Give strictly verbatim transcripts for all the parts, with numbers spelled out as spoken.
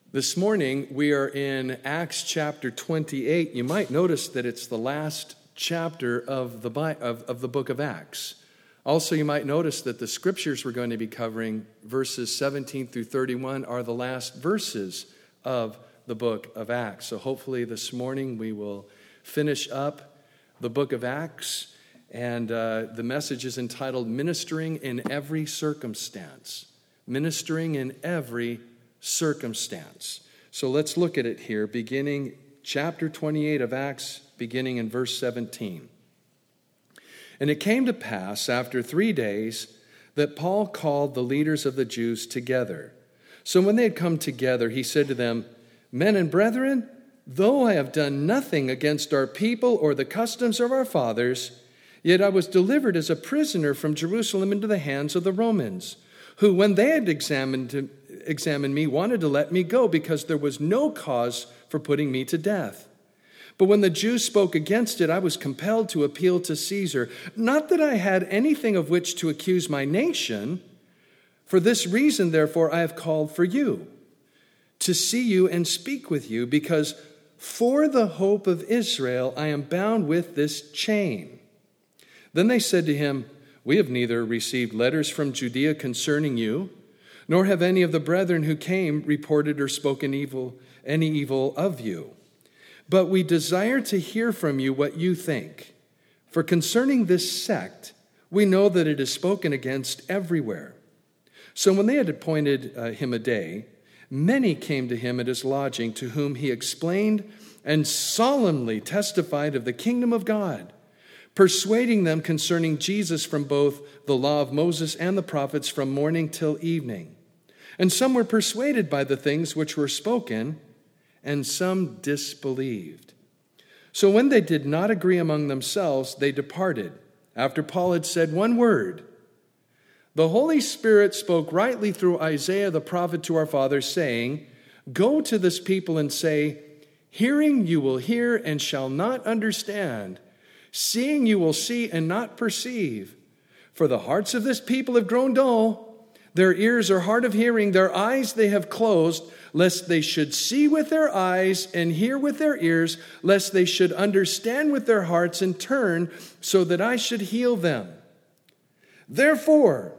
This morning, we are in Acts chapter twenty-eight. You might notice that it's the last chapter of the, of, of the book of Acts. Also, you might notice that the scriptures we're going to be covering, verses seventeen through thirty-one, are the last verses of the book of Acts. So hopefully this morning we will finish up the book of Acts. And uh, the message is entitled, Ministering in Every Circumstance. Ministering in Every Circumstance. So let's look at it here, beginning chapter twenty-eight of Acts, beginning in verse seventeen. And it came to pass after three days that Paul called the leaders of the Jews together. So when they had come together, he said to them, Men and brethren, though I have done nothing against our people or the customs of our fathers, yet I was delivered as a prisoner from Jerusalem into the hands of the Romans, who, when they had examined, examined me, wanted to let me go because there was no cause for putting me to death. But when the Jews spoke against it, I was compelled to appeal to Caesar. Not that I had anything of which to accuse my nation. For this reason, therefore, I have called for you, to see you and speak with you, because for the hope of Israel I am bound with this chain. Then they said to him, We have neither received letters from Judea concerning you, nor have any of the brethren who came reported or spoken evil, any evil of you. But we desire to hear from you what you think. For concerning this sect, we know that it is spoken against everywhere. So when they had appointed uh, him a day, many came to him at his lodging, to whom he explained and solemnly testified of the kingdom of God, persuading them concerning Jesus from both the law of Moses and the prophets from morning till evening. And some were persuaded by the things which were spoken, and some disbelieved. So when they did not agree among themselves, they departed, after Paul had said one word. The Holy Spirit spoke rightly through Isaiah the prophet to our fathers, saying, Go to this people and say, Hearing you will hear and shall not understand, seeing you will see and not perceive. For the hearts of this people have grown dull, their ears are hard of hearing, their eyes they have closed, lest they should see with their eyes and hear with their ears, lest they should understand with their hearts and turn, so that I should heal them. Therefore,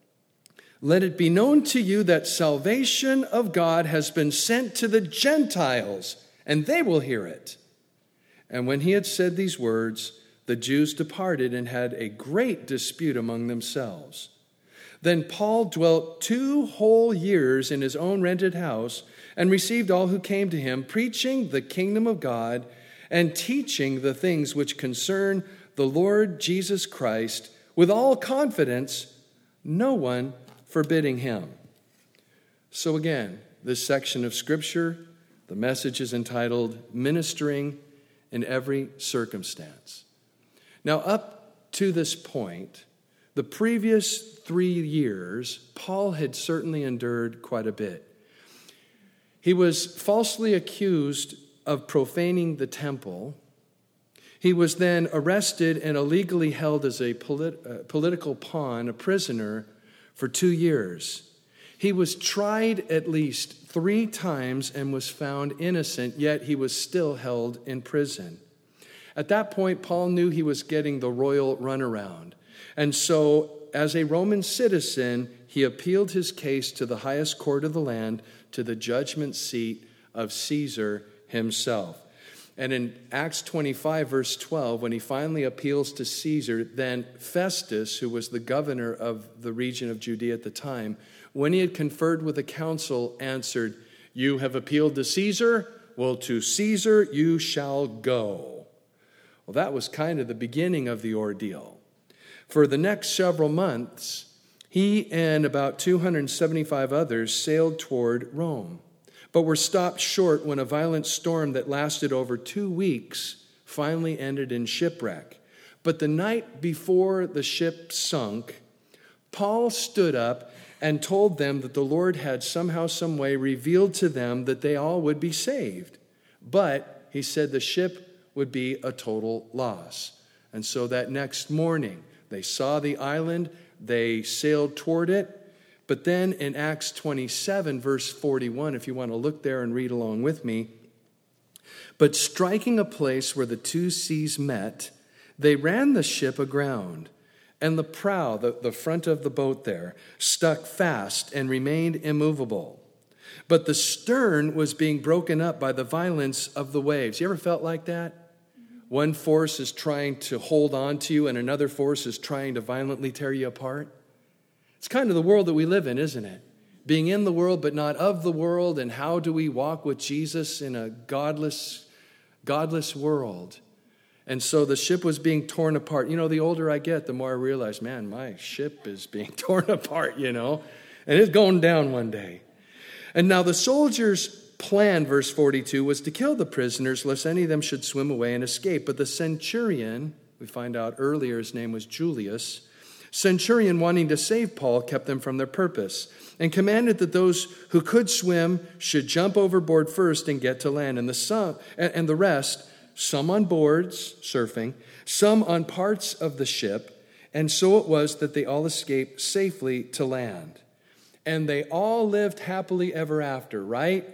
let it be known to you that salvation of God has been sent to the Gentiles, and they will hear it. And when he had said these words, the Jews departed and had a great dispute among themselves. Then Paul dwelt two whole years in his own rented house and received all who came to him, preaching the kingdom of God and teaching the things which concern the Lord Jesus Christ with all confidence, no one forbidding him. So again, this section of Scripture, the message is entitled, Ministering in Every Circumstance. Now, up to this point, the previous three years, Paul had certainly endured quite a bit. He was falsely accused of profaning the temple. He was then arrested and illegally held as a polit- uh, political pawn, a prisoner, for two years. He was tried at least three times and was found innocent, yet he was still held in prison. At that point, Paul knew he was getting the royal runaround. And so, as a Roman citizen, he appealed his case to the highest court of the land, to the judgment seat of Caesar himself. And in Acts twenty-five, verse twelve, when he finally appeals to Caesar, then Festus, who was the governor of the region of Judea at the time, when he had conferred with the council, answered, You have appealed to Caesar? Well, to Caesar you shall go. Well, that was kind of the beginning of the ordeal. For the next several months, he and about two hundred seventy-five others sailed toward Rome, but were stopped short when a violent storm that lasted over two weeks finally ended in shipwreck. But the night before the ship sunk, Paul stood up and told them that the Lord had somehow, some way revealed to them that they all would be saved. But he said the ship would be a total loss. And so that next morning, they saw the island, they sailed toward it, But then in Acts twenty-seven, verse forty-one, if you want to look there and read along with me, but striking a place where the two seas met, they ran the ship aground, and the prow, the, the front of the boat there, stuck fast and remained immovable. But the stern was being broken up by the violence of the waves. You ever felt like that? One force is trying to hold on to you, and another force is trying to violently tear you apart. It's kind of the world that we live in, isn't it? Being in the world, but not of the world, and how do we walk with Jesus in a godless, godless world? And so the ship was being torn apart. You know, the older I get, the more I realize, man, my ship is being torn apart, you know, and it's going down one day. And now the soldiers' plan, verse forty-two, was to kill the prisoners, lest any of them should swim away and escape. But the centurion, we find out earlier his name was Julius, centurion, wanting to save Paul, kept them from their purpose and commanded that those who could swim should jump overboard first and get to land, and the some, and the rest, some on boards surfing, some on parts of the ship, and so it was that they all escaped safely to land. And they all lived happily ever after, right?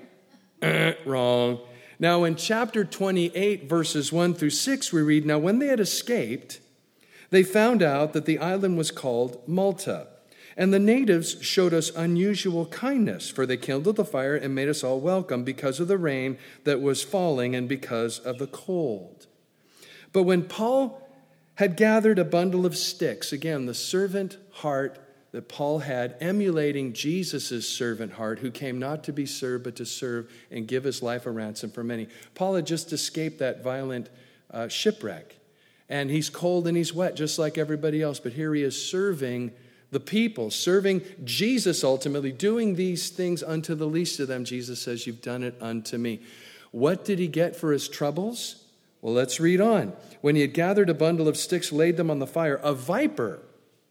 Wrong. Now in chapter twenty-eight, verses one through six, we read, now when they had escaped, they found out that the island was called Malta. And the natives showed us unusual kindness, for they kindled the fire and made us all welcome because of the rain that was falling and because of the cold. But when Paul had gathered a bundle of sticks, again, the servant heart that Paul had, emulating Jesus' servant heart, who came not to be served, but to serve and give his life a ransom for many. Paul had just escaped that violent uh, shipwreck. And he's cold and he's wet, just like everybody else. But here he is serving the people, serving Jesus ultimately, doing these things unto the least of them. Jesus says, you've done it unto me. What did he get for his troubles? Well, let's read on. When he had gathered a bundle of sticks, laid them on the fire, a viper,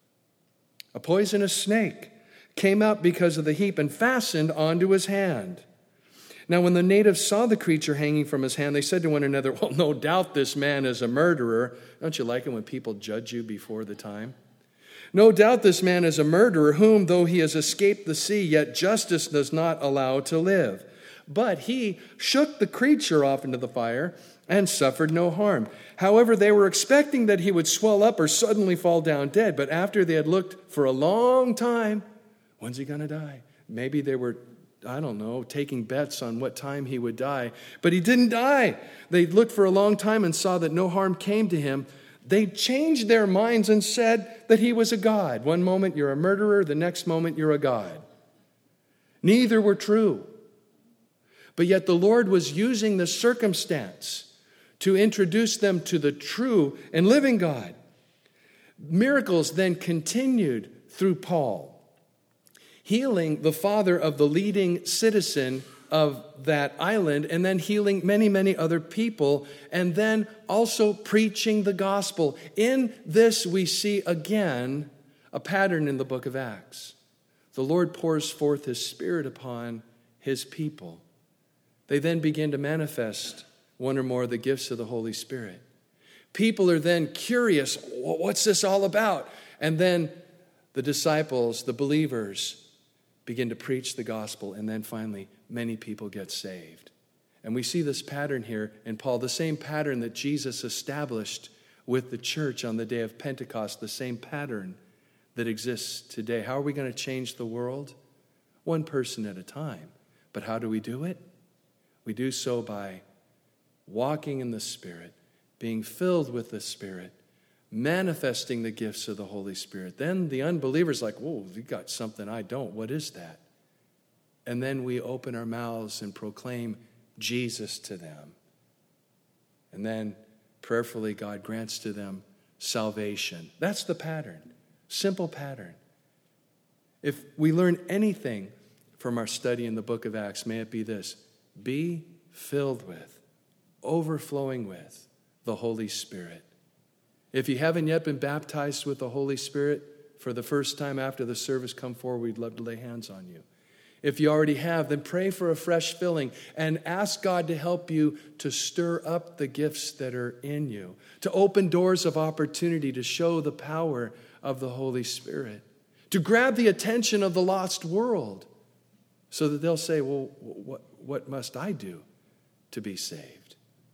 a poisonous snake, came out because of the heat and fastened onto his hand. Now, when the natives saw the creature hanging from his hand, they said to one another, well, no doubt this man is a murderer. Don't you like it when people judge you before the time? No doubt this man is a murderer, whom, though he has escaped the sea, yet justice does not allow to live. But he shook the creature off into the fire and suffered no harm. However, they were expecting that he would swell up or suddenly fall down dead. But after they had looked for a long time, when's he going to die? Maybe they were, I don't know, taking bets on what time he would die. But he didn't die. They looked for a long time and saw that no harm came to him. They changed their minds and said that he was a god. One moment you're a murderer, the next moment you're a god. Neither were true. But yet the Lord was using the circumstance to introduce them to the true and living God. Miracles then continued through Paul, healing the father of the leading citizen of that island, and then healing many, many other people, and then also preaching the gospel. In this we see again a pattern in the book of Acts. The Lord pours forth his Spirit upon his people. They then begin to manifest one or more of the gifts of the Holy Spirit. People are then curious, what's this all about? And then the disciples, the believers, begin to preach the gospel, and then finally many people get saved. And we see this pattern here in Paul, the same pattern that Jesus established with the church on the day of Pentecost, the same pattern that exists today. How are we going to change the world? One person at a time. But how do we do it? We do so by walking in the Spirit, being filled with the Spirit, manifesting the gifts of the Holy Spirit. Then the unbeliever's like, whoa, you got something I don't. What is that? And then we open our mouths and proclaim Jesus to them. And then prayerfully God grants to them salvation. That's the pattern. Simple pattern. If we learn anything from our study in the book of Acts, may it be this: be filled with, overflowing with the Holy Spirit. If you haven't yet been baptized with the Holy Spirit for the first time after the service, come forward. We'd love to lay hands on you. If you already have, then pray for a fresh filling and ask God to help you to stir up the gifts that are in you, to open doors of opportunity to show the power of the Holy Spirit, to grab the attention of the lost world so that they'll say, well, what, what must I do to be saved?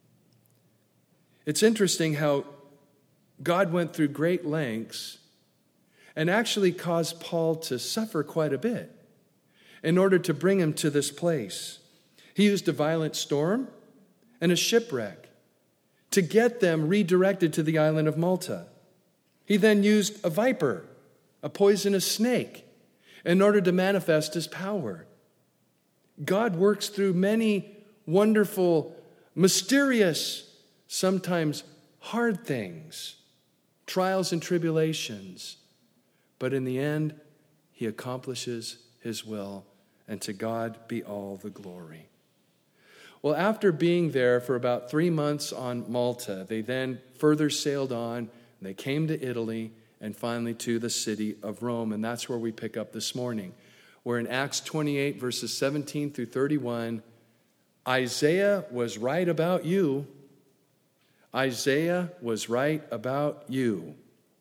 It's interesting how God went through great lengths and actually caused Paul to suffer quite a bit in order to bring him to this place. He used a violent storm and a shipwreck to get them redirected to the island of Malta. He then used a viper, a poisonous snake, in order to manifest his power. God works through many wonderful, mysterious, sometimes hard things, trials and tribulations. But in the end, he accomplishes his will, and to God be all the glory. Well, after being there for about three months on Malta, they then further sailed on, and they came to Italy, and finally to the city of Rome. And that's where we pick up this morning. Where in Acts twenty-eight, verses seventeen through thirty-one, Isaiah was right about you. Isaiah was right about you.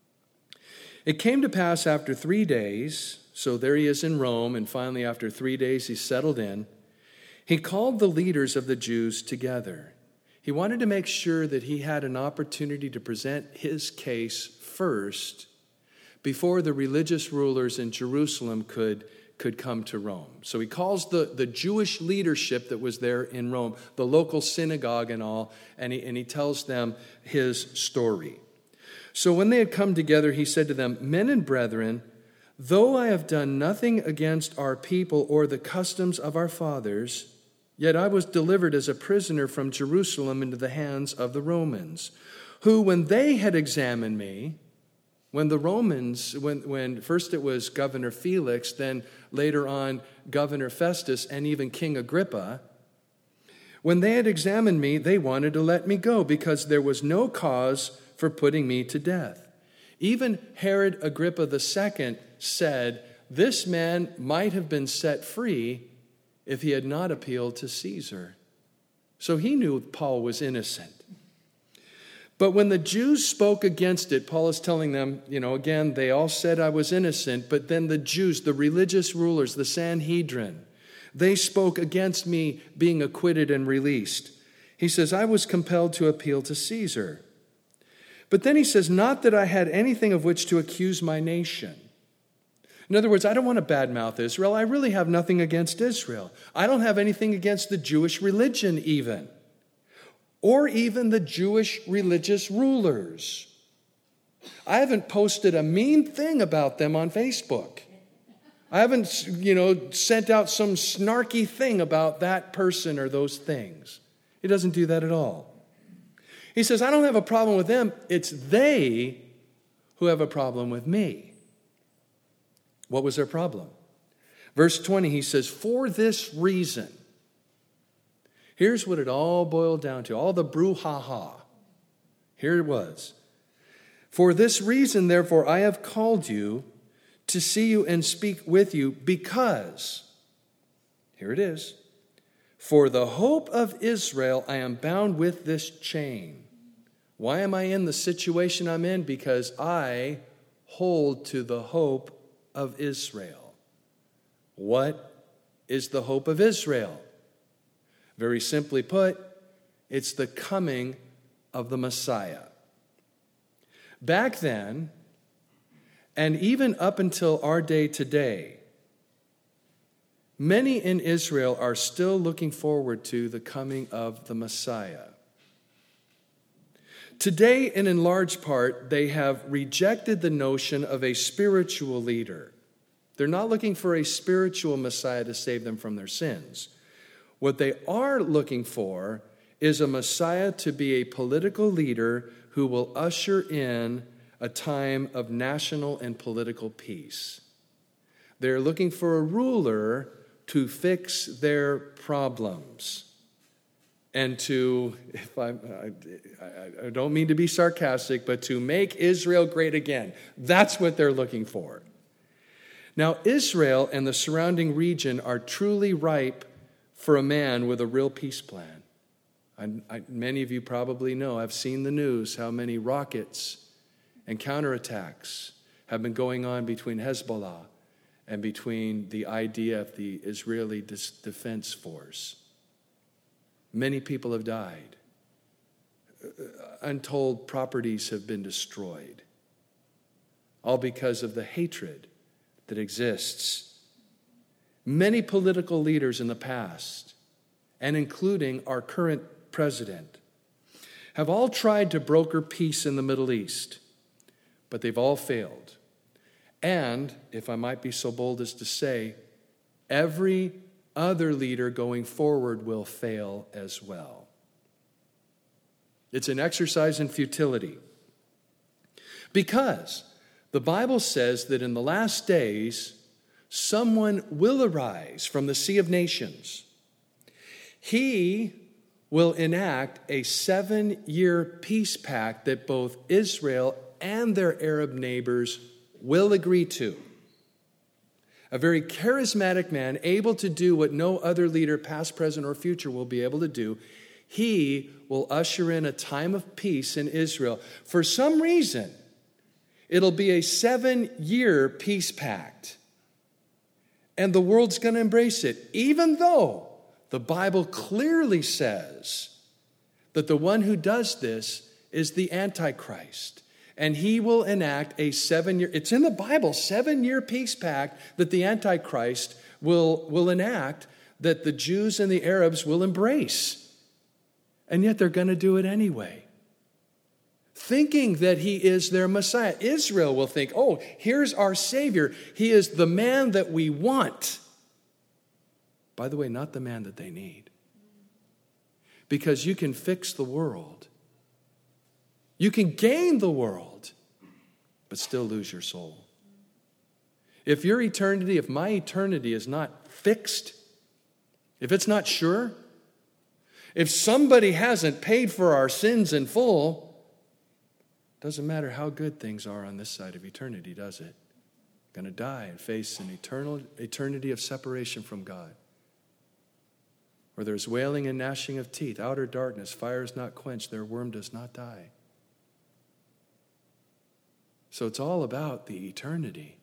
It came to pass after three days, so there he is in Rome, and finally after three days he settled in, he called the leaders of the Jews together. He wanted to make sure that he had an opportunity to present his case first before the religious rulers in Jerusalem could, could come to Rome. So he calls the, the Jewish leadership that was there in Rome, the local synagogue and all, and he, and he tells them his story. So when they had come together, he said to them, "Men and brethren, though I have done nothing against our people or the customs of our fathers, yet I was delivered as a prisoner from Jerusalem into the hands of the Romans, who, when they had examined me," when the Romans, when, when first it was Governor Felix, then later on Governor Festus, and even King Agrippa, when they had examined me, they wanted to let me go because there was no cause for putting me to death. Even Herod Agrippa the Second said, this man might have been set free if he had not appealed to Caesar. So he knew Paul was innocent. But when the Jews spoke against it, Paul is telling them, you know, again, they all said I was innocent, but then the Jews, the religious rulers, the Sanhedrin, they spoke against me being acquitted and released. He says, I was compelled to appeal to Caesar. But then he says, not that I had anything of which to accuse my nation. In other words, I don't want to badmouth Israel. I really have nothing against Israel. I don't have anything against the Jewish religion even, or even the Jewish religious rulers. I haven't posted a mean thing about them on Facebook. I haven't, you know, sent out some snarky thing about that person or those things. He doesn't do that at all. He says, I don't have a problem with them. It's they who have a problem with me. What was their problem? Verse twenty, he says, for this reason. Here's what it all boiled down to, all the brouhaha. Here it was. For this reason, therefore, I have called you to see you and speak with you because, here it is, for the hope of Israel, I am bound with this chain. Why am I in the situation I'm in? Because I hold to the hope of Israel. What is the hope of Israel? Very simply put, it's the coming of the Messiah. Back then, and even up until our day today, many in Israel are still looking forward to the coming of the Messiah. Today, and in large part, they have rejected the notion of a spiritual leader. They're not looking for a spiritual Messiah to save them from their sins. What they are looking for is a Messiah to be a political leader who will usher in a time of national and political peace. They're looking for a ruler to fix their problems and to, if I, I, I don't mean to be sarcastic, but to make Israel great again. That's what they're looking for. Now, Israel and the surrounding region are truly ripe for a man with a real peace plan. I, I, many of you probably know, I've seen the news, how many rockets and counterattacks have been going on between Hezbollah and between the I D F, the Israeli Defense Force. Many people have died. Untold properties have been destroyed, all because of the hatred that exists. Many political leaders in the past, and including our current president, have all tried to broker peace in the Middle East, but they've all failed. And, if I might be so bold as to say, every other leader going forward will fail as well. It's an exercise in futility. Because the Bible says that in the last days, someone will arise from the sea of nations. He will enact a seven-year peace pact that both Israel and their Arab neighbors will agree to. A very charismatic man, able to do what no other leader, past, present, or future, will be able to do. He will usher in a time of peace in Israel. For some reason, it'll be a seven-year peace pact. And the world's going to embrace it, even though the Bible clearly says that the one who does this is the Antichrist. And he will enact a seven-year, it's in the Bible, seven-year peace pact that the Antichrist will, will enact, that the Jews and the Arabs will embrace. And yet they're going to do it anyway, thinking that he is their Messiah. Israel will think, oh, here's our Savior. He is the man that we want. By the way, not the man that they need. Because you can fix the world. You can gain the world, but still lose your soul. If your eternity, if my eternity is not fixed, if it's not sure, if somebody hasn't paid for our sins in full, doesn't matter how good things are on this side of eternity, does it? Going to die and face an eternal eternity of separation from God, where there's wailing and gnashing of teeth, outer darkness, fire is not quenched, their worm does not die. So it's all about the eternity.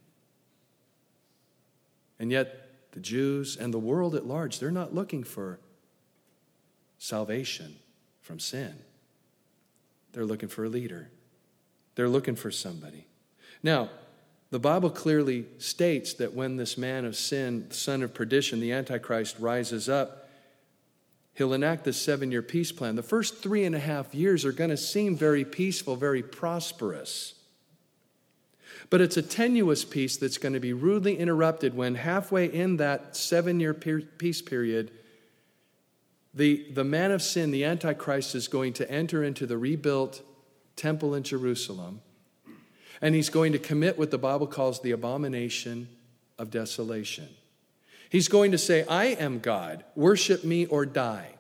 And yet the Jews and the world at large, they're not looking for salvation from sin. They're looking for a leader. They're looking for somebody. Now, the Bible clearly states that when this man of sin, the son of perdition, the Antichrist, rises up, he'll enact this seven-year peace plan. The first three and a half years are going to seem very peaceful, very prosperous. But it's a tenuous peace that's going to be rudely interrupted when halfway in that seven-year peace period, the, the man of sin, the Antichrist, is going to enter into the rebuilt temple in Jerusalem, and he's going to commit what the Bible calls the abomination of desolation. He's going to say, I am God, worship me or die.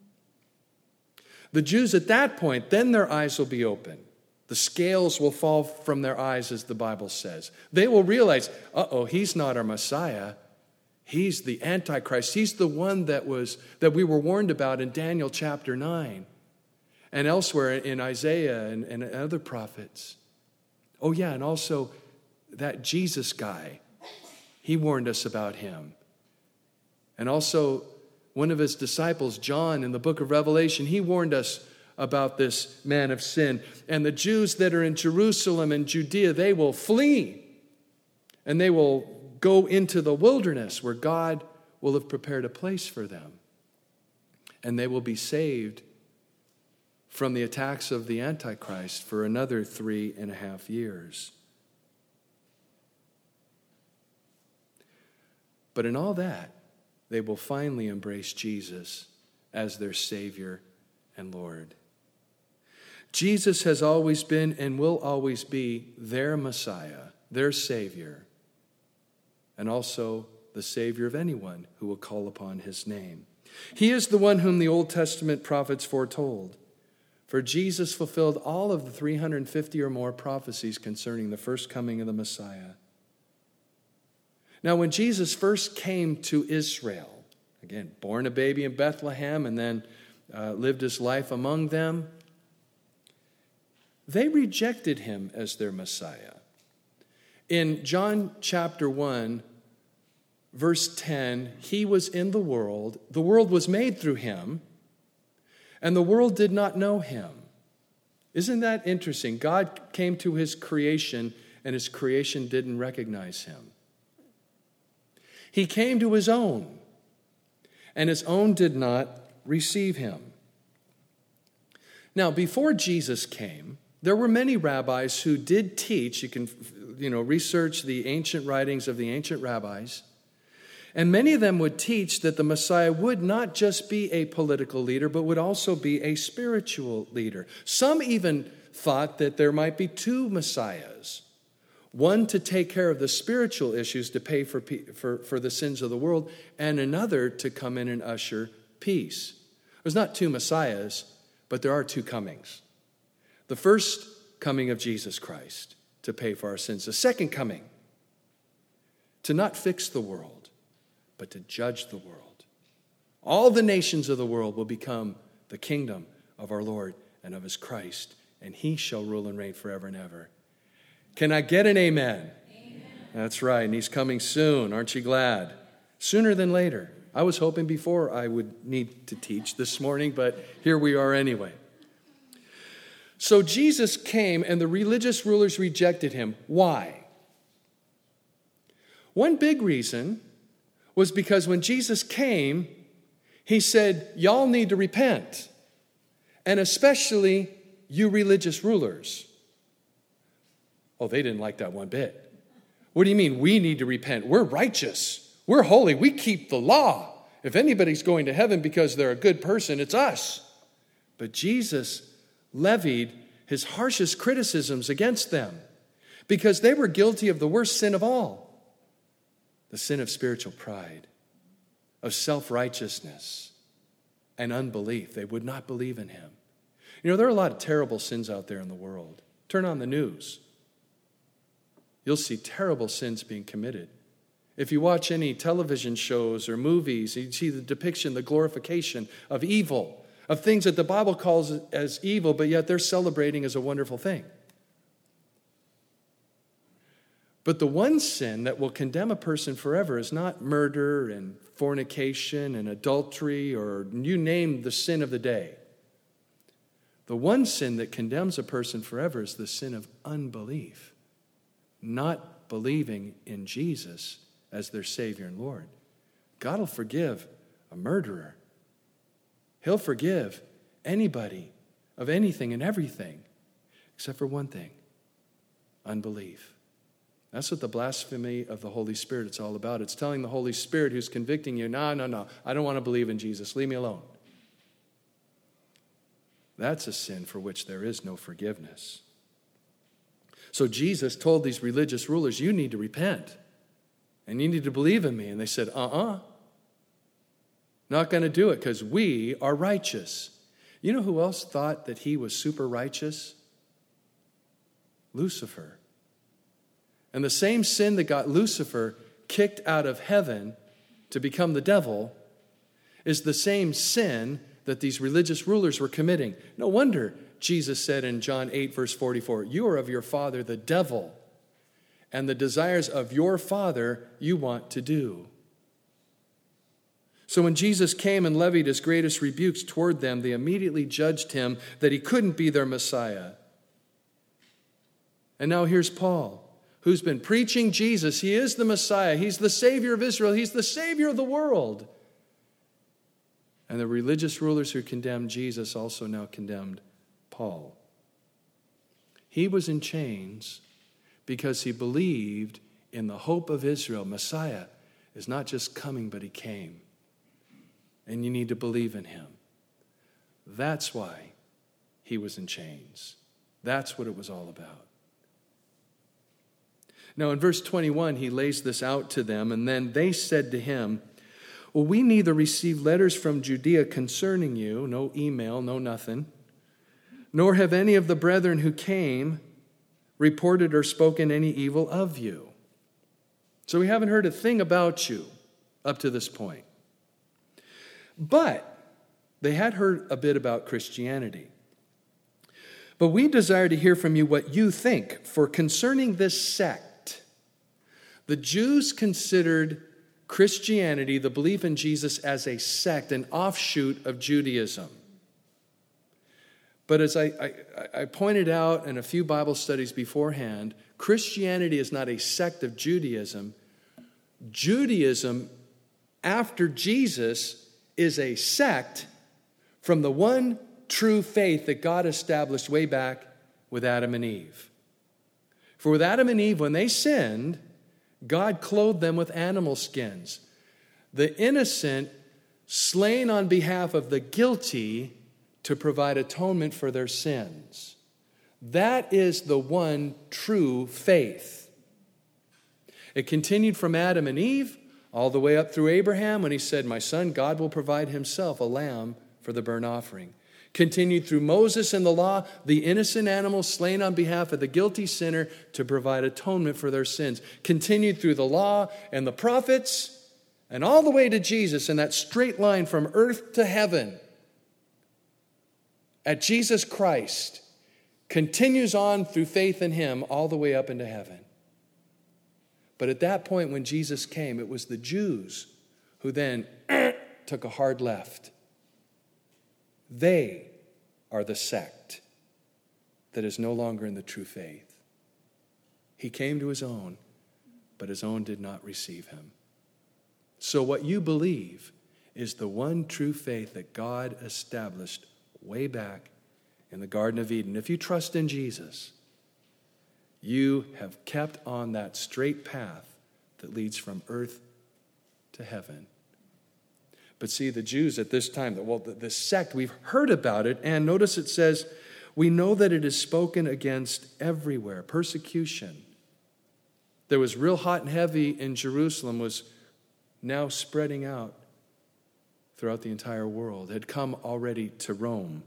The Jews at that point, then their eyes will be open. The scales will fall from their eyes, as the Bible says. They will realize, uh-oh, he's not our Messiah. He's the Antichrist. He's the one that was that we were warned about in Daniel chapter nine and elsewhere in Isaiah and, and other prophets. Oh, yeah, and also that Jesus guy. He warned us about him. And also one of his disciples, John, in the book of Revelation, he warned us about this man of sin. And the Jews that are in Jerusalem and Judea, they will flee. And they will go into the wilderness where God will have prepared a place for them. And they will be saved from the attacks of the Antichrist for another three and a half years. But in all that, they will finally embrace Jesus as their Savior and Lord. Jesus has always been and will always be their Messiah, their Savior, and also the Savior of anyone who will call upon his name. He is the one whom the Old Testament prophets foretold. For Jesus fulfilled all of the three hundred fifty or more prophecies concerning the first coming of the Messiah. Now, when Jesus first came to Israel, again, born a baby in Bethlehem and then uh, lived his life among them, they rejected him as their Messiah. In John chapter one, verse ten, he was in the world, the world was made through him, and the world did not know him. Isn't that interesting? God came to his creation, and his creation didn't recognize him. He came to his own, and his own did not receive him. Now, before Jesus came, there were many rabbis who did teach. You can, you know, research the ancient writings of the ancient rabbis. And many of them would teach that the Messiah would not just be a political leader, but would also be a spiritual leader. Some even thought that there might be two Messiahs. One to take care of the spiritual issues, to pay for, for, for the sins of the world, and another to come in and usher peace. There's not two Messiahs, but there are two comings. The first coming of Jesus Christ to pay for our sins. The second coming to not fix the world, but to judge the world. All the nations of the world will become the kingdom of our Lord and of his Christ, and he shall rule and reign forever and ever. Can I get an amen? Amen. That's right, and he's coming soon. Aren't you glad? Sooner than later. I was hoping before I would need to teach this morning, but here we are anyway. So Jesus came, and the religious rulers rejected him. Why? One big reason was because when Jesus came, he said, y'all need to repent, and especially you religious rulers. Oh, they didn't like that one bit. What do you mean we need to repent? We're righteous. We're holy. We keep the law. If anybody's going to heaven because they're a good person, it's us. But Jesus levied his harshest criticisms against them because they were guilty of the worst sin of all, the sin of spiritual pride, of self-righteousness, and unbelief. They would not believe in him. You know, there are a lot of terrible sins out there in the world. Turn on the news. You'll see terrible sins being committed. If you watch any television shows or movies, you see the depiction, the glorification of evil, of things that the Bible calls as evil, but yet they're celebrating as a wonderful thing. But the one sin that will condemn a person forever is not murder and fornication and adultery, or you name the sin of the day. The one sin that condemns a person forever is the sin of unbelief, not believing in Jesus as their Savior and Lord. God will forgive a murderer. He'll forgive anybody of anything and everything, except for one thing, unbelief. That's what the blasphemy of the Holy Spirit is all about. It's telling the Holy Spirit who's convicting you, no, no, no, I don't want to believe in Jesus. Leave me alone. That's a sin for which there is no forgiveness. So Jesus told these religious rulers, you need to repent. And you need to believe in me. And they said, uh-uh. Not going to do it because we are righteous. You know who else thought that he was super righteous? Lucifer. And the same sin that got Lucifer kicked out of heaven to become the devil is the same sin that these religious rulers were committing. No wonder Jesus said in John eight, verse forty-four, you are of your father, the devil, and the desires of your father you want to do. So when Jesus came and levied his greatest rebukes toward them, they immediately judged him that he couldn't be their Messiah. And now here's Paul, who's been preaching Jesus. He is the Messiah. He's the Savior of Israel. He's the Savior of the world. And the religious rulers who condemned Jesus also now condemned Paul. He was in chains because he believed in the hope of Israel. Messiah is not just coming, but he came. And you need to believe in him. That's why he was in chains. That's what it was all about. Now in verse twenty-one, he lays this out to them, and then they said to him, well, we neither received letters from Judea concerning you, no email, no nothing, nor have any of the brethren who came reported or spoken any evil of you. So we haven't heard a thing about you up to this point. But they had heard a bit about Christianity. But we desire to hear from you what you think, for concerning this sect, The Jews considered Christianity, the belief in Jesus, as a sect, an offshoot of Judaism. But as I, I, I pointed out in a few Bible studies beforehand, Christianity is not a sect of Judaism. Judaism, after Jesus, is a sect from the one true faith that God established way back with Adam and Eve. For with Adam and Eve, when they sinned, God clothed them with animal skins. The innocent slain on behalf of the guilty to provide atonement for their sins. That is the one true faith. It continued from Adam and Eve all the way up through Abraham when he said, "My son, God will provide himself a lamb for the burnt offering." Continued through Moses and the law, the innocent animal slain on behalf of the guilty sinner to provide atonement for their sins. Continued through the law and the prophets and all the way to Jesus in that straight line from earth to heaven. At Jesus Christ, continues on through faith in him all the way up into heaven. But at that point when Jesus came, it was the Jews who then took a hard left. They are the sect that is no longer in the true faith. He came to his own, but his own did not receive him. So what you believe is the one true faith that God established way back in the Garden of Eden. If you trust in Jesus, you have kept on that straight path that leads from earth to heaven. But see, the Jews at this time, well, the, the sect, we've heard about it, and notice it says, we know that it is spoken against everywhere. Persecution. That was real hot and heavy in Jerusalem was now spreading out throughout the entire world, had come already to Rome.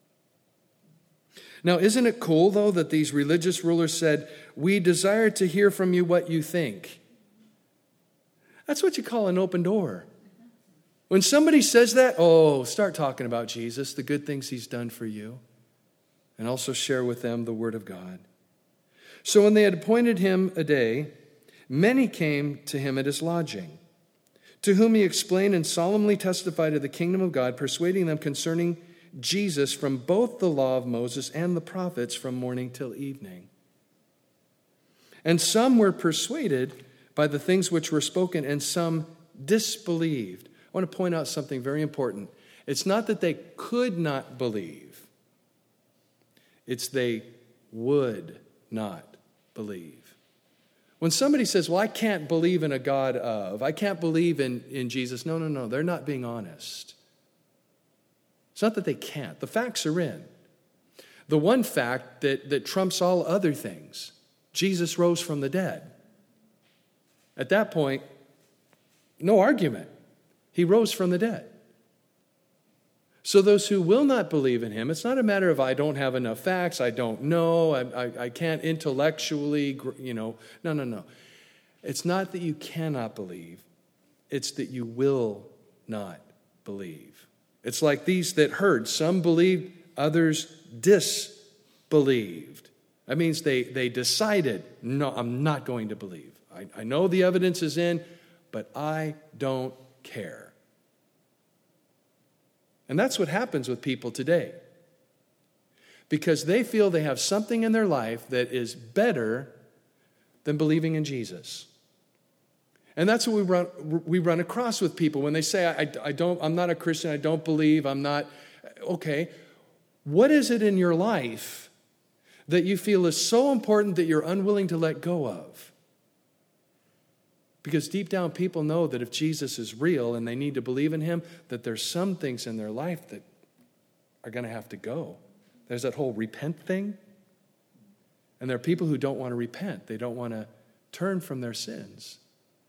Now, isn't it cool, though, that these religious rulers said, "We desire to hear from you what you think"? That's what you call an open door. When somebody says that, oh, start talking about Jesus, the good things he's done for you, and also share with them the word of God. So when they had appointed him a day, many came to him at his lodging, to whom he explained and solemnly testified of the kingdom of God, persuading them concerning Jesus from both the law of Moses and the prophets from morning till evening. And some were persuaded by the things which were spoken, and some disbelieved. I want to point out something very important. It's not that they could not believe. It's they would not believe. When somebody says, well, I can't believe in a God of, I can't believe in, in Jesus. No, no, no. They're not being honest. It's not that they can't. The facts are in. The one fact that, that trumps all other things, Jesus rose from the dead. At that point, no argument. He rose from the dead. So those who will not believe in him, it's not a matter of I don't have enough facts, I don't know, I, I, I can't intellectually, you know. No, no, no. It's not that you cannot believe. It's that you will not believe. It's like these that heard. Some believed, others disbelieved. That means they, they decided, no, I'm not going to believe. I, I know the evidence is in, but I don't care. And that's what happens with people today. Because they feel they have something in their life that is better than believing in Jesus. And that's what we run, we run across with people when they say, I, I don't, I'm not a Christian, I don't believe, I'm not. Okay, what is it in your life that you feel is so important that you're unwilling to let go of? Because deep down, people know that if Jesus is real and they need to believe in him, that there's some things in their life that are going to have to go. There's that whole repent thing. And there are people who don't want to repent. They don't want to turn from their sins.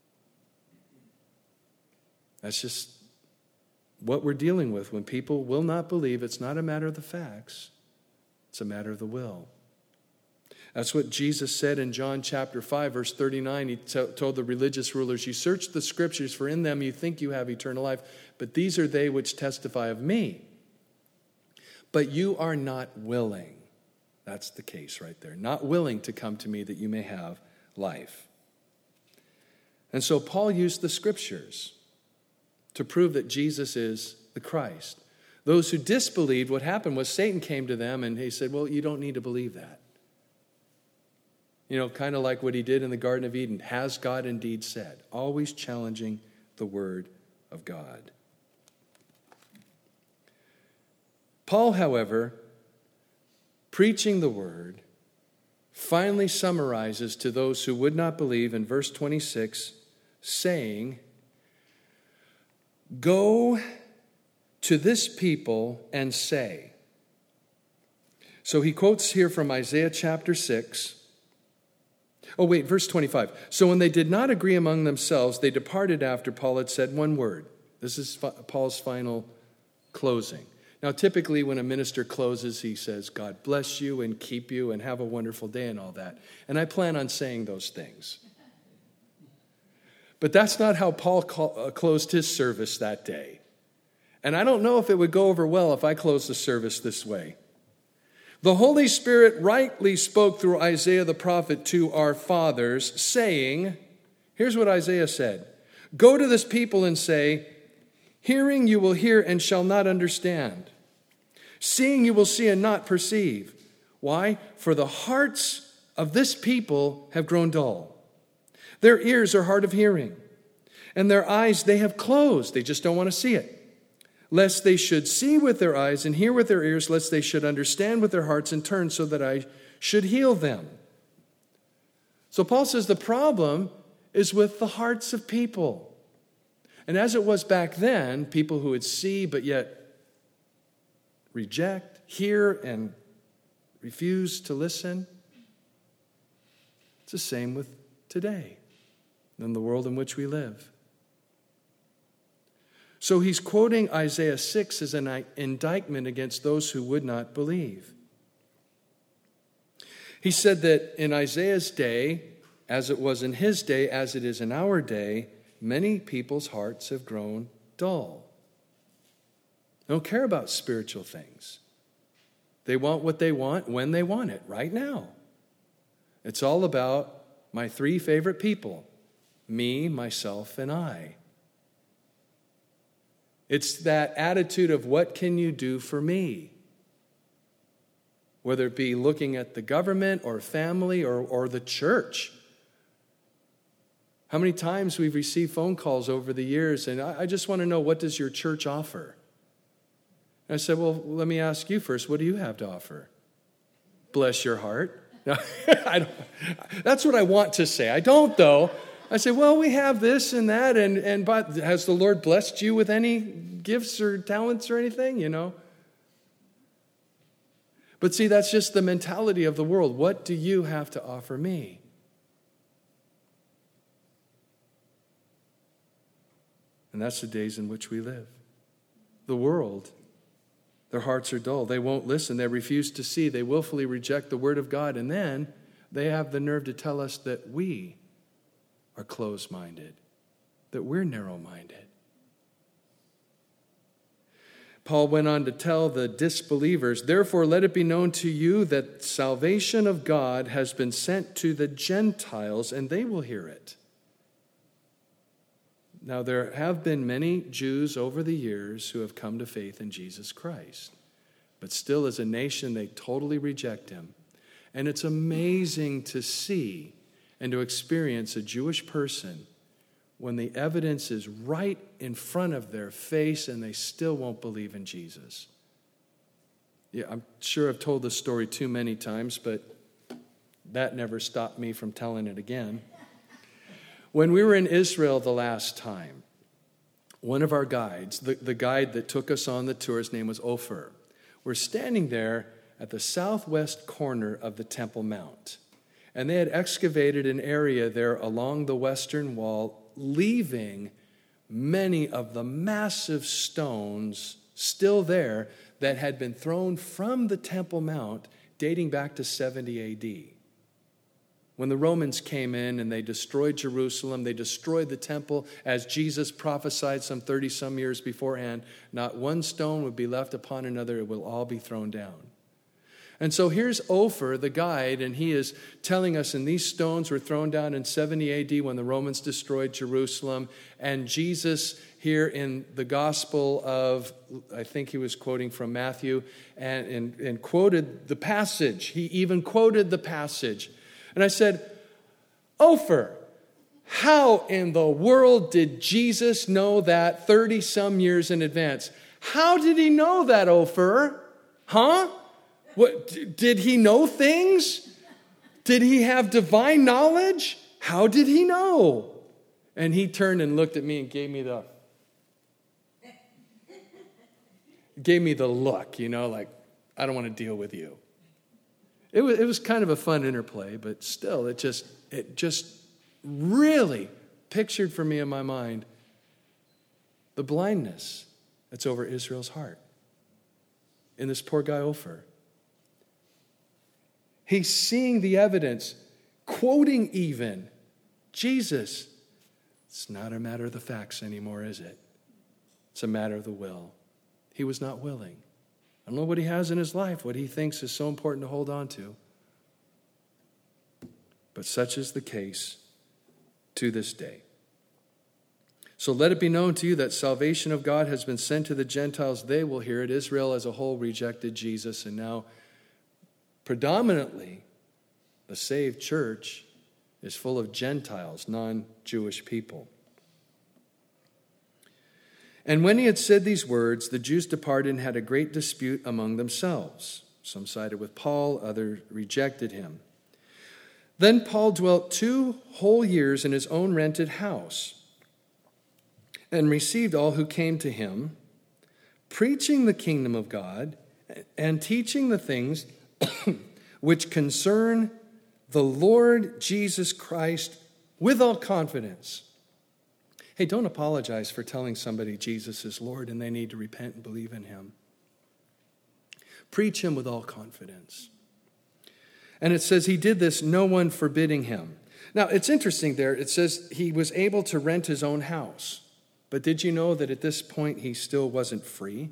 That's just what we're dealing with. When people will not believe, it's not a matter of the facts. It's a matter of the will. That's what Jesus said in John chapter five, verse thirty-nine. He t- told the religious rulers, you search the scriptures, for in them you think you have eternal life, but these are they which testify of me. But you are not willing. That's the case right there. Not willing to come to me that you may have life. And so Paul used the scriptures to prove that Jesus is the Christ. Those who disbelieved, what happened was Satan came to them and he said, well, you don't need to believe that. You know, kind of like what he did in the Garden of Eden. Has God indeed said? Always challenging the word of God. Paul, however, preaching the word, finally summarizes to those who would not believe in verse twenty-six, saying, go to this people and say. So he quotes here from Isaiah chapter six. Oh, wait, verse twenty-five. So when they did not agree among themselves, they departed after Paul had said one word. This is Paul's final closing. Now, typically when a minister closes, he says, God bless you and keep you and have a wonderful day and all that. And I plan on saying those things. But that's not how Paul closed his service that day. And I don't know if it would go over well if I closed the service this way. The Holy Spirit rightly spoke through Isaiah the prophet to our fathers, saying, here's what Isaiah said, go to this people and say, hearing you will hear and shall not understand. Seeing you will see and not perceive. Why? For the hearts of this people have grown dull. Their ears are hard of hearing. And their eyes they have closed. They just don't want to see it. Lest they should see with their eyes and hear with their ears, lest they should understand with their hearts and turn so that I should heal them. So Paul says the problem is with the hearts of people. And as it was back then, people who would see but yet reject, hear, and refuse to listen, it's the same with today in the world in which we live. So he's quoting Isaiah six as an indictment against those who would not believe. He said that in Isaiah's day, as it was in his day, as it is in our day, many people's hearts have grown dull. They don't care about spiritual things. They want what they want when they want it, right now. It's all about my three favorite people, me, myself, and I. It's that attitude of what can you do for me? Whether it be looking at the government or family or, or the church. How many times we've received phone calls over the years, and I, I just want to know, what does your church offer? And I said, well, let me ask you first, what do you have to offer? Bless your heart. I don't, that's what I want to say. I don't, though. I say, well, we have this and that, and, and but has the Lord blessed you with any gifts or talents or anything, you know? But see, that's just the mentality of the world. What do you have to offer me? And that's the days in which we live. The world, their hearts are dull. They won't listen. They refuse to see. They willfully reject the word of God. And then they have the nerve to tell us that we are closed-minded, that we're narrow-minded. Paul went on to tell the disbelievers, therefore let it be known to you that salvation of God has been sent to the Gentiles, and they will hear it. Now, there have been many Jews over the years who have come to faith in Jesus Christ, but still as a nation, they totally reject him. And it's amazing to see and to experience a Jewish person when the evidence is right in front of their face and they still won't believe in Jesus. Yeah, I'm sure I've told this story too many times, but that never stopped me from telling it again. When we were in Israel the last time, one of our guides, the, the guide that took us on the tour, his name was Ofer, we're standing there at the southwest corner of the Temple Mount. And they had excavated an area there along the western wall, leaving many of the massive stones still there that had been thrown from the Temple Mount dating back to seventy A D. When the Romans came in and they destroyed Jerusalem, they destroyed the temple, as Jesus prophesied some thirty-some years beforehand, not one stone would be left upon another, it will all be thrown down. And so here's Ophir, the guide, and he is telling us, and these stones were thrown down in seventy A D when the Romans destroyed Jerusalem. And Jesus here in the Gospel of, I think he was quoting from Matthew, and, and, and quoted the passage. He even quoted the passage. And I said, Ophir, how in the world did Jesus know that thirty-some years in advance? How did he know that, Ophir? Huh? What, did he know things? Did he have divine knowledge? How did he know? And he turned and looked at me and gave me the gave me the look, you know, like, I don't want to deal with you. It was it was kind of a fun interplay, but still, it just it just really pictured for me in my mind the blindness that's over Israel's heart in this poor guy Ophir. He's seeing the evidence, quoting even Jesus. It's not a matter of the facts anymore, is it? It's a matter of the will. He was not willing. I don't know what he has in his life, what he thinks is so important to hold on to. But such is the case to this day. So let it be known to you that salvation of God has been sent to the Gentiles. They will hear it. Israel as a whole rejected Jesus, and now predominantly, the saved church is full of Gentiles, non-Jewish people. And when he had said these words, the Jews departed and had a great dispute among themselves. Some sided with Paul, others rejected him. Then Paul dwelt two whole years in his own rented house and received all who came to him, preaching the kingdom of God and teaching the things which concern the Lord Jesus Christ with all confidence. Hey, don't apologize for telling somebody Jesus is Lord and they need to repent and believe in him. Preach him with all confidence. And it says he did this, no one forbidding him. Now, it's interesting there. It says he was able to rent his own house. But did you know that at this point he still wasn't free?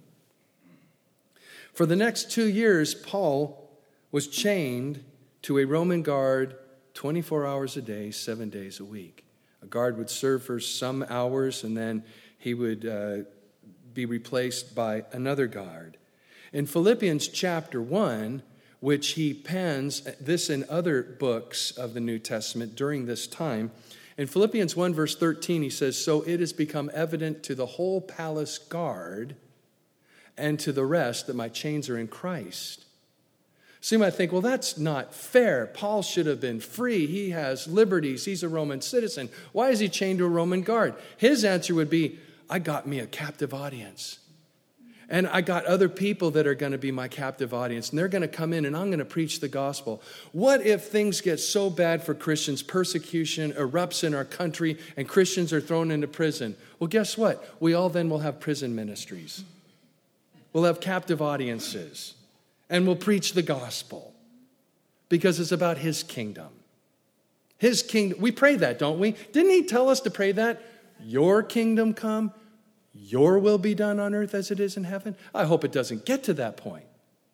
For the next two years, Paul was chained to a Roman guard twenty-four hours a day, seven days a week. A guard would serve for some hours, and then he would uh, be replaced by another guard. In Philippians chapter one, which he pens, this and other books of the New Testament during this time, in Philippians one, verse thirteen, he says, "So it has become evident to the whole palace guard and to the rest that my chains are in Christ." So you might think, well, that's not fair. Paul should have been free. He has liberties. He's a Roman citizen. Why is he chained to a Roman guard? His answer would be, I got me a captive audience. And I got other people that are going to be my captive audience. And they're going to come in and I'm going to preach the gospel. What if things get so bad for Christians, persecution erupts in our country, and Christians are thrown into prison? Well, guess what? We all then will have prison ministries. We'll have captive audiences. And we'll preach the gospel because it's about his kingdom. His kingdom. We pray that, don't we? Didn't he tell us to pray that? Your kingdom come, your will be done on earth as it is in heaven. I hope it doesn't get to that point.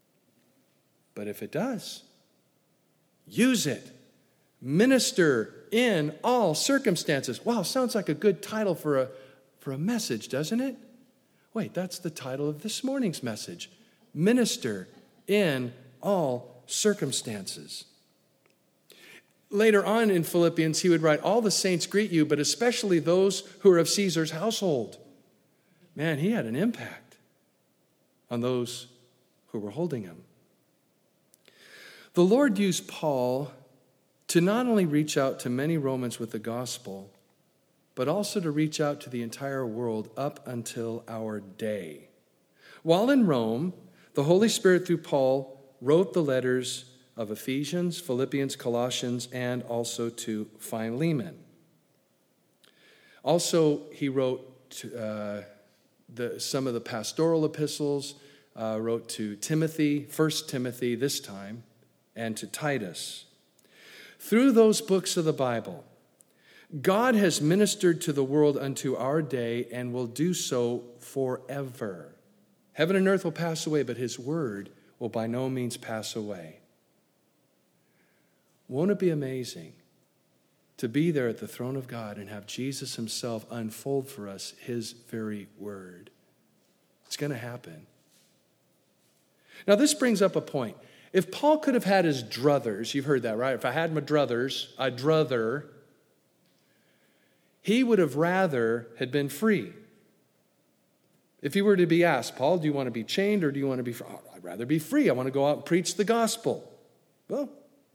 But if it does, use it. Minister in all circumstances. Wow, sounds like a good title for a, for a message, doesn't it? Wait, that's the title of this morning's message. Minister in all circumstances. Later on in Philippians, he would write, all the saints greet you, but especially those who are of Caesar's household. Man, he had an impact on those who were holding him. The Lord used Paul to not only reach out to many Romans with the gospel, but also to reach out to the entire world up until our day. While in Rome, the Holy Spirit, through Paul, wrote the letters of Ephesians, Philippians, Colossians, and also to Philemon. Also, he wrote to, uh, the, some of the pastoral epistles, uh, wrote to Timothy, First Timothy this time, and to Titus. Through those books of the Bible, God has ministered to the world unto our day and will do so forever. Heaven and earth will pass away, but his word will by no means pass away. Won't it be amazing to be there at the throne of God and have Jesus himself unfold for us his very word? It's going to happen. Now, this brings up a point. If Paul could have had his druthers, you've heard that, right? If I had my druthers, I'd druther. He would have rather had been free. If he were to be asked, Paul, do you want to be chained or do you want to be free? Oh, I'd rather be free. I want to go out and preach the gospel. Well,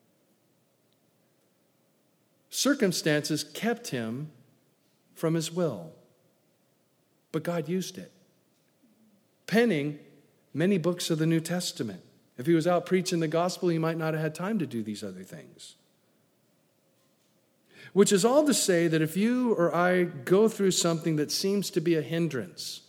circumstances kept him from his will, but God used it, penning many books of the New Testament. If he was out preaching the gospel, he might not have had time to do these other things. Which is all to say that if you or I go through something that seems to be a hindrance,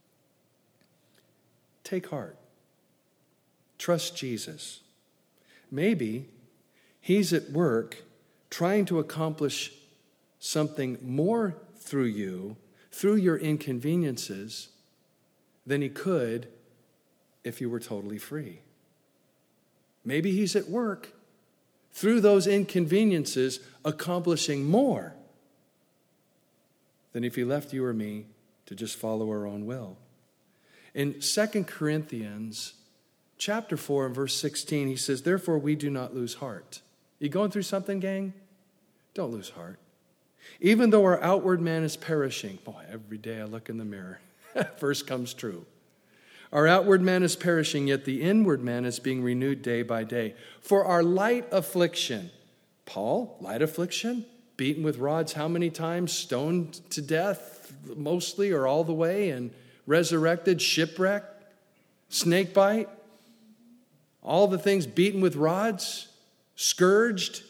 take heart. Trust Jesus. Maybe he's at work trying to accomplish something more through you, through your inconveniences, than he could if you were totally free. Maybe he's at work through those inconveniences accomplishing more than if he left you or me to just follow our own will. In Second Corinthians chapter four and verse sixteen, he says, therefore we do not lose heart. You going through something, gang? Don't lose heart. Even though our outward man is perishing. Boy, every day I look in the mirror. That verse comes true. Our outward man is perishing, yet the inward man is being renewed day by day. For our light affliction, Paul, light affliction, beaten with rods how many times? Stoned to death, mostly or all the way, and resurrected, shipwreck, snake bite, all the things, beaten with rods, scourged.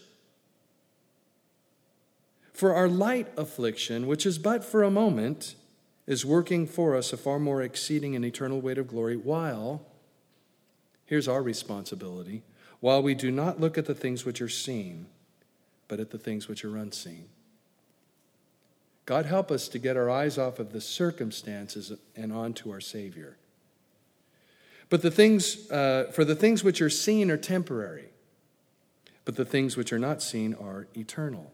For our light affliction, which is but for a moment, is working for us a far more exceeding and eternal weight of glory, while, here's our responsibility, while we do not look at the things which are seen, but at the things which are unseen. God help us to get our eyes off of the circumstances and onto our Savior. But the things, uh, for the things which are seen are temporary, but the things which are not seen are eternal.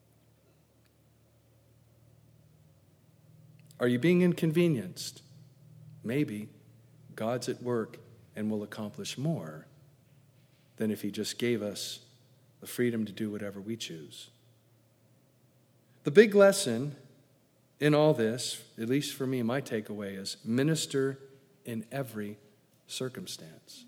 Are you being inconvenienced? Maybe. God's at work and will accomplish more than if he just gave us the freedom to do whatever we choose. The big lesson in all this, at least for me, my takeaway is minister in every circumstance.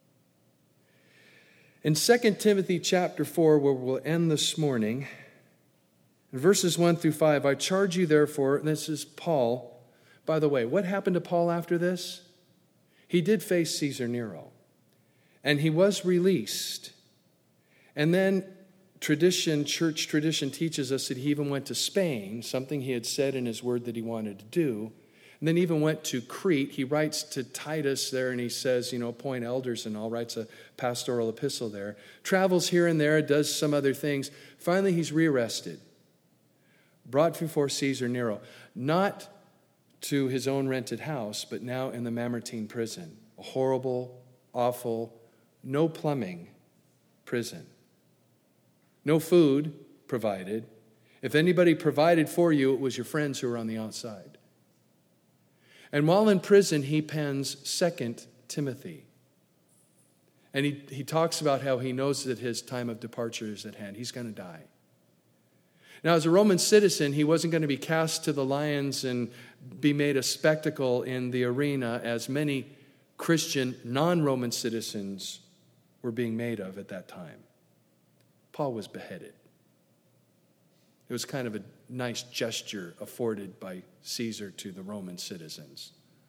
In Second Timothy chapter four, where we'll end this morning, in verses one through five, I charge you therefore, and this is Paul. By the way, what happened to Paul after this? He did face Caesar Nero, and he was released. And then tradition, church tradition teaches us that he even went to Spain, something he had said in his word that he wanted to do. And then even went to Crete. He writes to Titus there, and he says, you know, appoint elders and all, writes a pastoral epistle there. Travels here and there, does some other things. Finally, he's rearrested. Brought before Caesar Nero, not to his own rented house, but now in the Mamertine prison, a horrible, awful, no plumbing prison. No food provided. If anybody provided for you, it was your friends who were on the outside. And while in prison, he pens Second Timothy. And he, he talks about how he knows that his time of departure is at hand. He's going to die. Now, as a Roman citizen, he wasn't going to be cast to the lions and be made a spectacle in the arena as many Christian non-Roman citizens were being made of at that time. Paul was beheaded. It was kind of a nice gesture afforded by Caesar to the Roman citizens.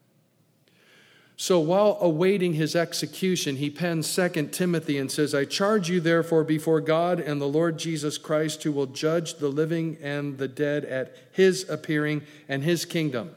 So while awaiting his execution, he pens Second Timothy and says, I charge you therefore before God and the Lord Jesus Christ, who will judge the living and the dead at his appearing and his kingdom.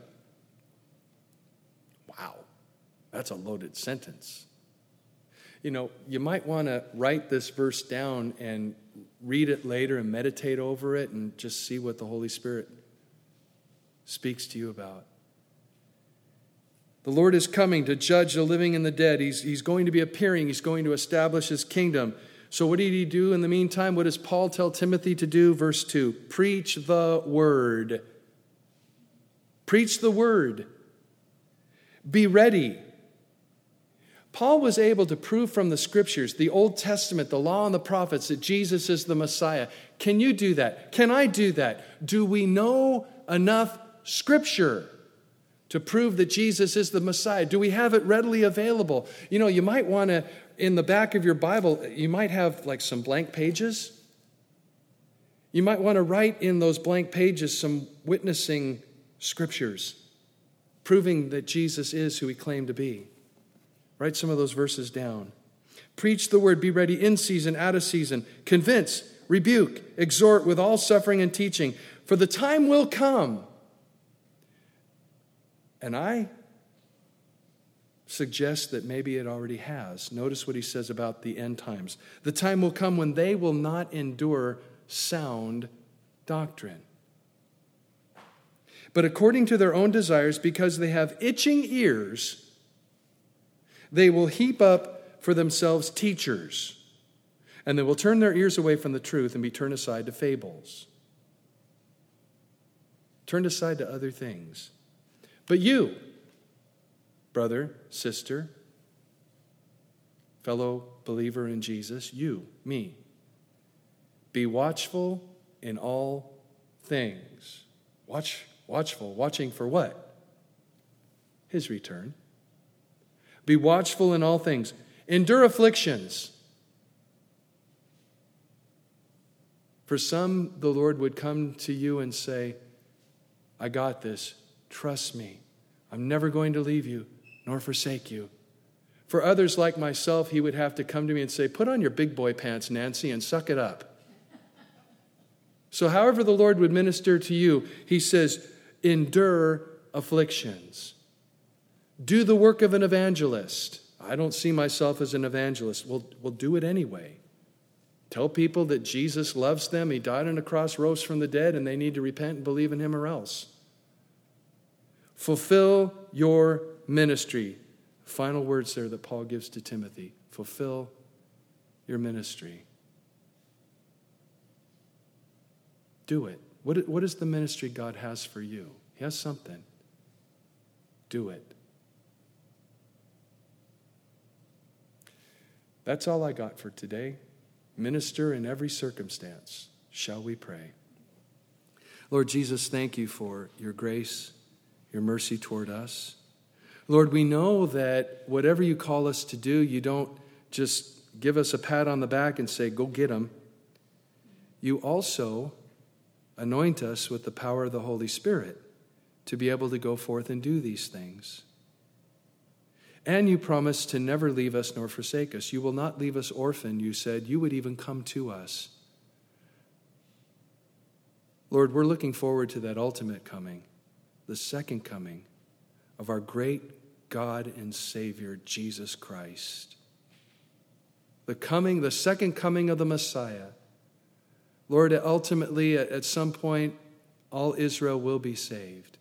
Wow, that's a loaded sentence. You know, you might want to write this verse down and read it later and meditate over it and just see what the Holy Spirit speaks to you about. The Lord is coming to judge the living and the dead. He's, he's going to be appearing. He's going to establish his kingdom. So what did he do in the meantime? What does Paul tell Timothy to do? Verse two, preach the word. Preach the word. Be ready. Paul was able to prove from the scriptures, the Old Testament, the law and the prophets, that Jesus is the Messiah. Can you do that? Can I do that? Do we know enough scripture to prove that Jesus is the Messiah? Do we have it readily available? You know, you might want to, in the back of your Bible, you might have like some blank pages. You might want to write in those blank pages some witnessing scriptures, proving that Jesus is who he claimed to be. Write some of those verses down. Preach the word, be ready in season, out of season. Convince, rebuke, exhort with all suffering and teaching. For the time will come. And I suggest that maybe it already has. Notice what he says about the end times. The time will come when they will not endure sound doctrine, but according to their own desires, because they have itching ears, they will heap up for themselves teachers, and they will turn their ears away from the truth and be turned aside to fables. Turned aside to other things. But you, brother, sister, fellow believer in Jesus, you, me, be watchful in all things. Watch, watchful. Watching for what? His return. Be watchful in all things. Endure afflictions. For some, the Lord would come to you and say, I got this. Trust me. I'm never going to leave you nor forsake you. For others like myself, he would have to come to me and say, put on your big boy pants, Nancy, and suck it up. So however the Lord would minister to you, he says, endure afflictions. Do the work of an evangelist. I don't see myself as an evangelist. Well, we'll do it anyway. Tell people that Jesus loves them. He died on a cross, rose from the dead, and they need to repent and believe in him or else. Fulfill your ministry. Final words there that Paul gives to Timothy. Fulfill your ministry. Do it. What, what is the ministry God has for you? He has something. Do it. That's all I got for today. Minister in every circumstance. Shall we pray? Lord Jesus, thank you for your grace, your mercy toward us. Lord, we know that whatever you call us to do, you don't just give us a pat on the back and say, go get them. You also anoint us with the power of the Holy Spirit to be able to go forth and do these things. And you promise to never leave us nor forsake us. You will not leave us orphaned, you said. You would even come to us. Lord, we're looking forward to that ultimate coming, the second coming of our great God and Savior, Jesus Christ. The coming, the second coming of the Messiah. Lord, ultimately, at some point, all Israel will be saved.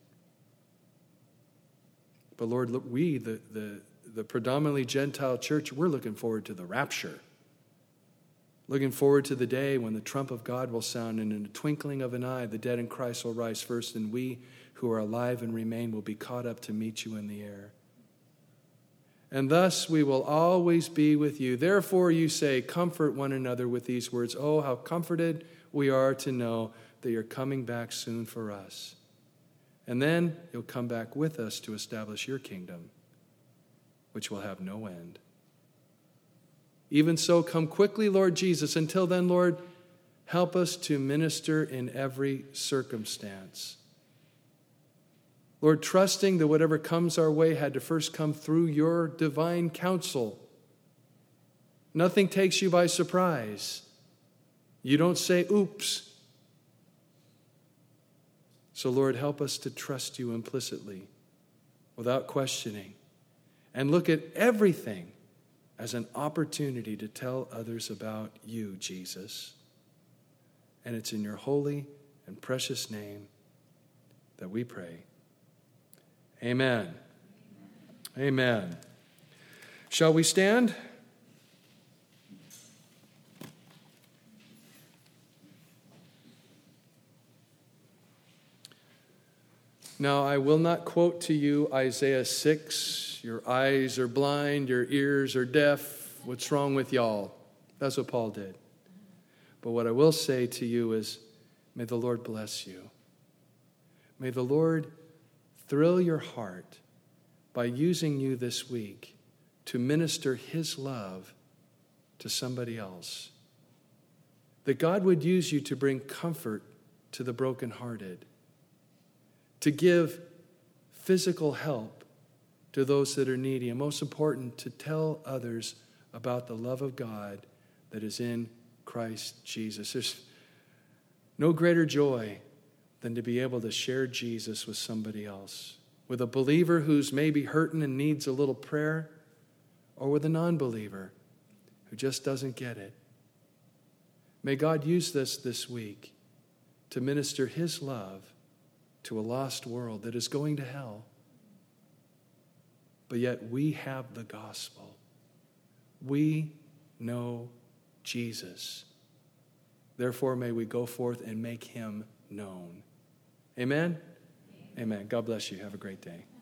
But Lord, we, the, the, the predominantly Gentile church, we're looking forward to the rapture. Looking forward to the day when the trump of God will sound, and in the twinkling of an eye, the dead in Christ will rise first, and we who are alive and remain will be caught up to meet you in the air. And thus we will always be with you. Therefore, you say, comfort one another with these words. Oh, how comforted we are to know that you're coming back soon for us. And then you'll come back with us to establish your kingdom, which will have no end. Even so, come quickly, Lord Jesus. Until then, Lord, help us to minister in every circumstance. Lord, trusting that whatever comes our way had to first come through your divine counsel. Nothing takes you by surprise. You don't say, oops. So, Lord, help us to trust you implicitly, without questioning, and look at everything as an opportunity to tell others about you, Jesus. And it's in your holy and precious name that we pray. Amen. Amen. Shall we stand? Now, I will not quote to you Isaiah six, your eyes are blind, your ears are deaf, what's wrong with y'all? That's what Paul did. But what I will say to you is, may the Lord bless you. May the Lord thrill your heart by using you this week to minister his love to somebody else. That God would use you to bring comfort to the brokenhearted, to give physical help to those that are needy, and most important, to tell others about the love of God that is in Christ Jesus. There's no greater joy than to be able to share Jesus with somebody else, with a believer who's maybe hurting and needs a little prayer, or with a non-believer who just doesn't get it. May God use this this week to minister his love to a lost world that is going to hell. But yet we have the gospel. We know Jesus. Therefore, may we go forth and make him known. Amen? Amen. God bless you. Have a great day.